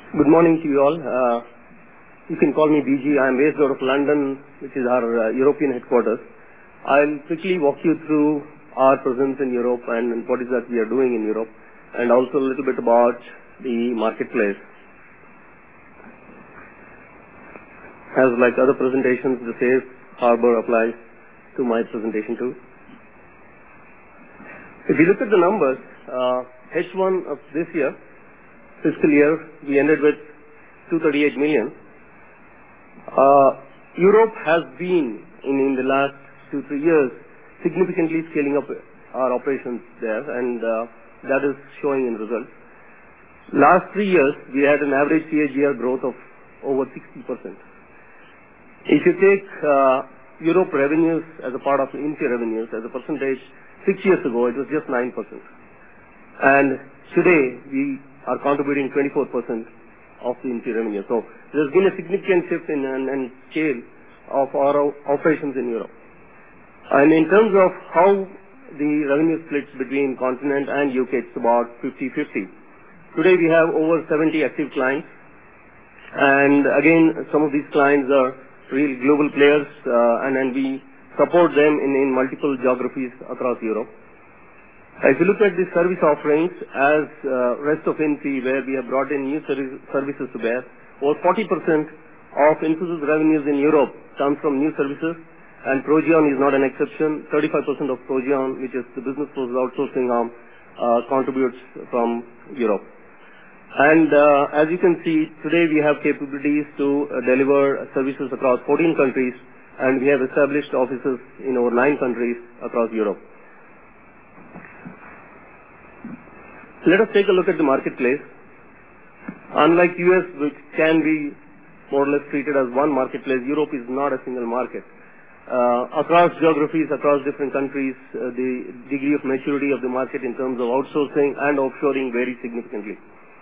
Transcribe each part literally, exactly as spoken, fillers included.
Good morning to you all. Uh, you can call me B G. I am based out of London, which is our uh, European headquarters. I'll quickly walk you through our presence in Europe and, and what is that we are doing in Europe, and also a little bit about the marketplace. As like other presentations, the safe harbor applies to my presentation too. If you look at the numbers, uh, H one of this year, fiscal year, we ended with two hundred thirty-eight million. Uh, Europe has been, in, in the last two, three years, significantly scaling up our operations there, and uh, that is showing in results. Last three years, we had an average C A G R growth of over sixty percent. If you take uh, Europe revenues as a part of India revenues, as a percentage, six years ago, it was just nine percent. And today, we are contributing twenty-four percent of the India revenue. So there's been a significant shift in and, and scale of our operations in Europe. And in terms of how the revenue splits between continent and U K, it's about fifty fifty. Today we have over seventy active clients, and again, some of these clients are real global players, uh, and, and we support them in, in multiple geographies across Europe. If you look at the service offerings as uh, rest of Infy, where we have brought in new service, services to bear, over forty percent of Infosys revenues in Europe comes from new services, and Progeon is not an exception. thirty-five percent of Progeon, which is the business process outsourcing arm, uh, contributes from Europe. And uh, as you can see, today we have capabilities to uh, deliver services across fourteen countries, and we have established offices in over nine countries across Europe. Let us take a look at the marketplace. Unlike U S, which can be more or less treated as one marketplace, Europe is not a single market. Uh, across geographies, across different countries, uh, the degree of maturity of the market in terms of outsourcing and offshoring varies significantly.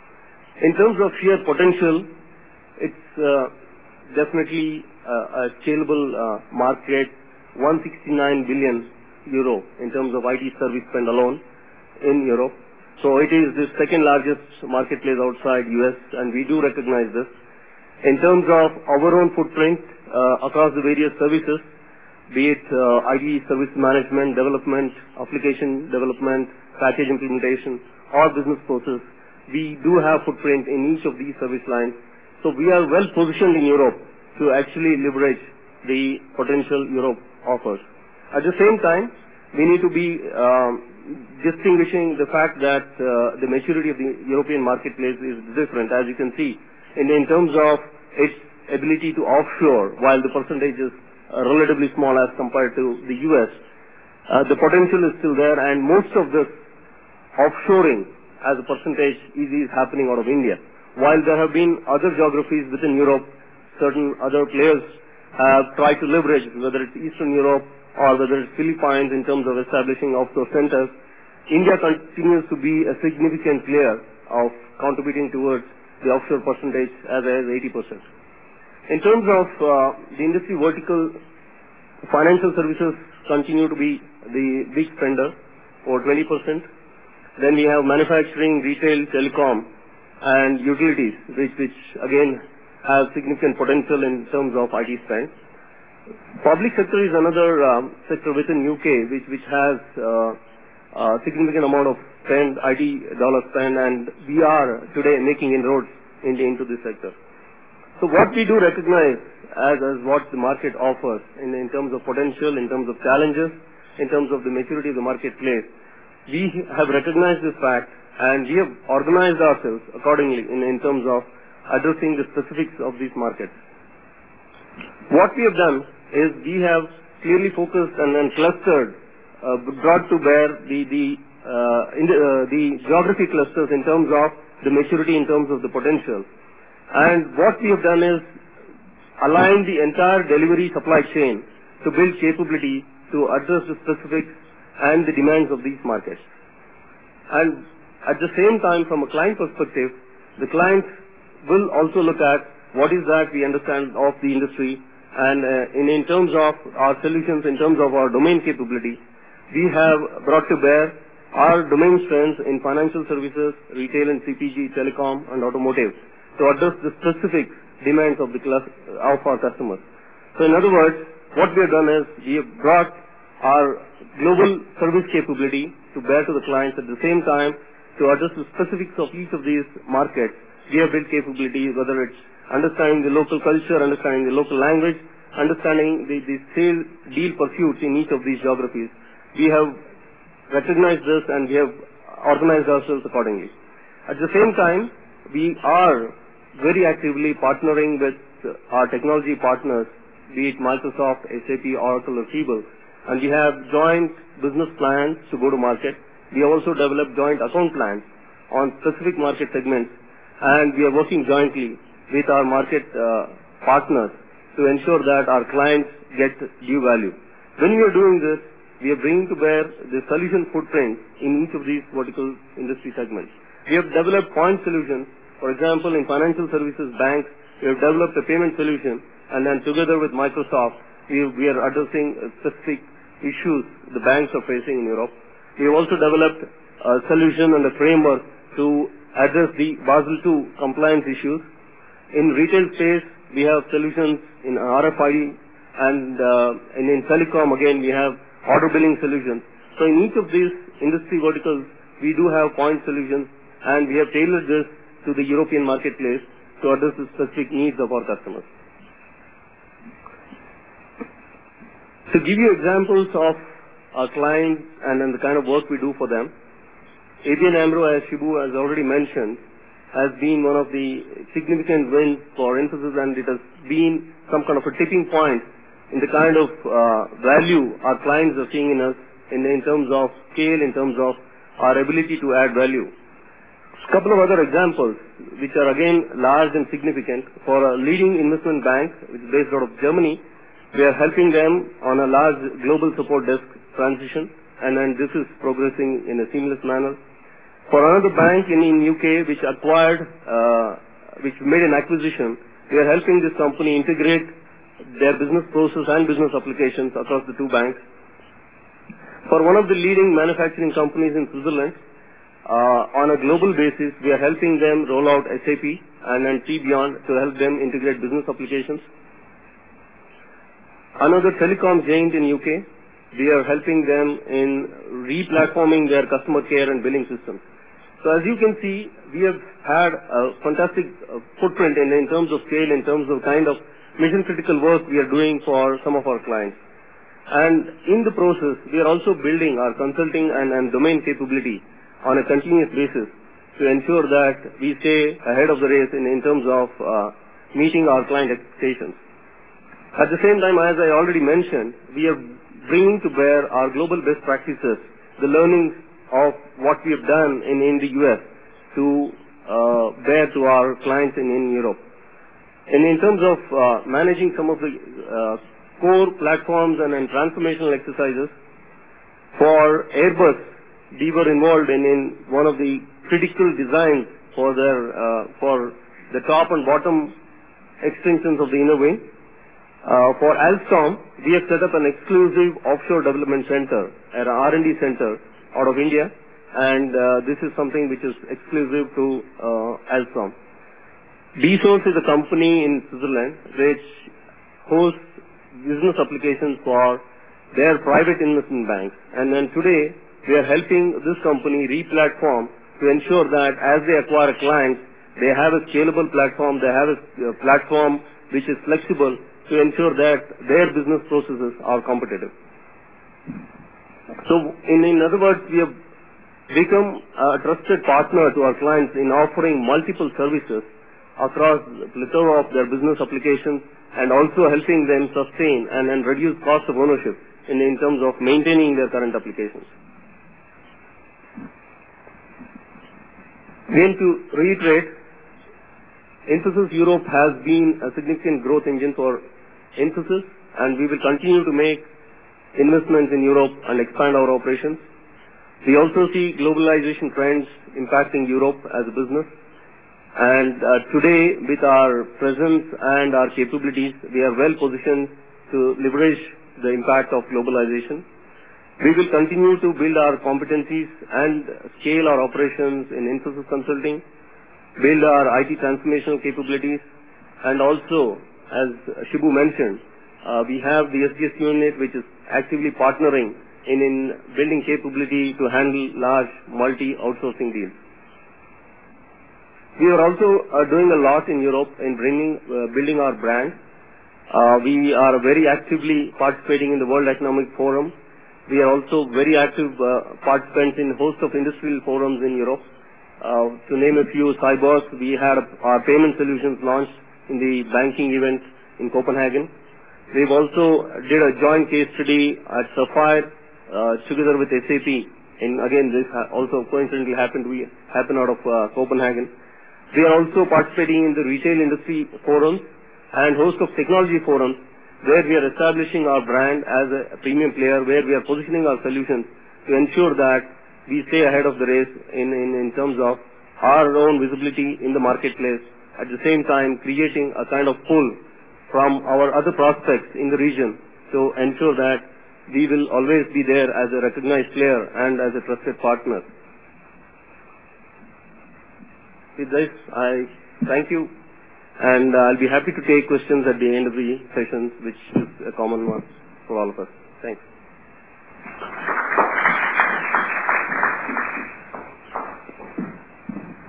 In terms of sheer potential, it's uh, definitely uh, a scalable uh, market, one hundred sixty-nine billion euro in terms of I T service spend alone in Europe. So it is the second largest marketplace outside U S, and we do recognize this. In terms of our own footprint uh, across the various services, be it uh, I T service management, development, application development, package implementation, or business process, we do have footprint in each of these service lines. So we are well positioned in Europe to actually leverage the potential Europe offers. At the same time, we need to be um, distinguishing the fact that uh, the maturity of the European marketplace is different, as you can see, in, in terms of its ability to offshore, while the percentage is uh, relatively small as compared to the U S. Uh, the potential is still there, and most of this offshoring as a percentage is, is happening out of India. While there have been other geographies within Europe, certain other players have tried to leverage, whether it's Eastern Europe or whether it's Philippines, in terms of establishing offshore centers. India continues to be a significant player of contributing towards the offshore percentage as high as eighty percent. In terms of uh, the industry vertical, financial services continue to be the big spender, over twenty percent. Then we have manufacturing, retail, telecom, and utilities, which, which again have significant potential in terms of I T spend. Public sector is another um, sector within U K which, which has uh, a significant amount of spend, I T dollar spend, and we are today making inroads into, into this sector. So what we do recognize as, as what the market offers in, in terms of potential, in terms of challenges, in terms of the maturity of the marketplace, we have recognized this fact, and we have organized ourselves accordingly in, in terms of addressing the specifics of these markets. What we have done is we have clearly focused and, and clustered, uh, brought to bear the the, uh, in the, uh, the geography clusters in terms of the maturity, in terms of the potential. And what we have done is align the entire delivery supply chain to build capability to address the specifics and the demands of these markets. And at the same time, from a client perspective, the clients will also look at what is that we understand of the industry, and uh, in, in terms of our solutions, in terms of our domain capability, we have brought to bear our domain strengths in financial services, retail and C P G, telecom, and automotive to address the specific demands of the class, of our customers. So in other words, what we have done is we have brought our global service capability to bear to the clients. At the same time, to address the specifics of each of these markets, we have built capability, whether it's understanding the local culture, understanding the local language, understanding the, the sale deal pursuits in each of these geographies. We have recognized this and we have organized ourselves accordingly. At the same time, we are very actively partnering with our technology partners, be it Microsoft, S A P, Oracle, or Siebel, and we have joint business plans to go to market. We have also developed joint account plans on specific market segments, and we are working jointly with our market uh, partners to ensure that our clients get due value. When we are doing this, we are bringing to bear the solution footprint in each of these vertical industry segments. We have developed point solutions. For example, in financial services banks, we have developed a payment solution, and then together with Microsoft, we, we are addressing specific issues the banks are facing in Europe. We have also developed a solution and a framework to address the Basel two compliance issues. In retail space, we have solutions in R F I D, and uh, in, in telecom, again, we have order billing solutions. So in each of these industry verticals, we do have point solutions, and we have tailored this to the European marketplace to address the specific needs of our customers. To give you examples of our clients and, and the kind of work we do for them, A B N AMRO, as Shibu has already mentioned, has been one of the significant wins for Infosys, and it has been some kind of a tipping point in the kind of uh, value our clients are seeing in us in, in terms of scale, in terms of our ability to add value. A couple of other examples, which are again large and significant. For a leading investment bank, which is based out of Germany, we are helping them on a large global support desk transition, and then this is progressing in a seamless manner. For another bank in, in U K, which acquired, uh, which made an acquisition, we are helping this company integrate their business process and business applications across the two banks. For one of the leading manufacturing companies in Switzerland, uh, on a global basis, we are helping them roll out S A P and then T Beyond to help them integrate business applications. Another telecom giant in U K, we are helping them in re-platforming their customer care and billing systems. So as you can see, we have had a fantastic uh, footprint in, in terms of scale, in terms of kind of mission critical work we are doing for some of our clients. And in the process, we are also building our consulting and, and domain capability on a continuous basis to ensure that we stay ahead of the race in, in terms of uh, meeting our client expectations. At the same time, as I already mentioned, we are bringing to bear our global best practices, the learnings of what we have done in, in the U S to uh, bear to our clients in, in Europe. And in terms of uh, managing some of the uh, core platforms and, and transformational exercises, for Airbus, we were involved in, in one of the critical designs for their uh, for the top and bottom extensions of the inner wing. Uh, for Alstom, we have set up an exclusive offshore development center, an R and D center out of India, and uh, this is something which is exclusive to uh, Alstom. D-Source is a company in Switzerland which hosts business applications for their private investment banks, and then today we are helping this company re-platform to ensure that as they acquire a client, they have a scalable platform, they have a uh, platform which is flexible to ensure that their business processes are competitive. So, in, in other words, we have become a trusted partner to our clients in offering multiple services across the plethora of their business applications, and also helping them sustain and, and reduce cost of ownership in, in terms of maintaining their current applications. Again, to reiterate, Infosys Europe has been a significant growth engine for Infosys, and we will continue to make investments in Europe and expand our operations. We also see globalization trends impacting Europe as a business, and uh, today, with our presence and our capabilities, we are well positioned to leverage the impact of globalization. We will continue to build our competencies and scale our operations in Infosys Consulting. build our I T transformational capabilities, and also, as Shibu mentioned, uh, we have the S G S unit which is actively partnering in, in building capability to handle large multi-outsourcing deals. We are also uh, doing a lot in Europe in bringing, uh, building our brand. Uh, we are very actively participating in the World Economic Forum. We are also very active uh, participants in a host of industrial forums in Europe. Uh, to name a few, Cyborgs, we had our payment solutions launched in the banking event in Copenhagen. We've also did a joint case study at Sapphire uh, together with S A P. And again, this also coincidentally happened to be, happen out of uh, Copenhagen. We are also participating in the retail industry forums and host of technology forums where we are establishing our brand as a premium player, where we are positioning our solutions to ensure that we stay ahead of the race in, in, in terms of our own visibility in the marketplace, at the same time creating a kind of pull from our other prospects in the region to ensure that we will always be there as a recognized player and as a trusted partner. With this, I thank you, and uh, I'll be happy to take questions at the end of the sessions, which is a common one for all of us. Thanks.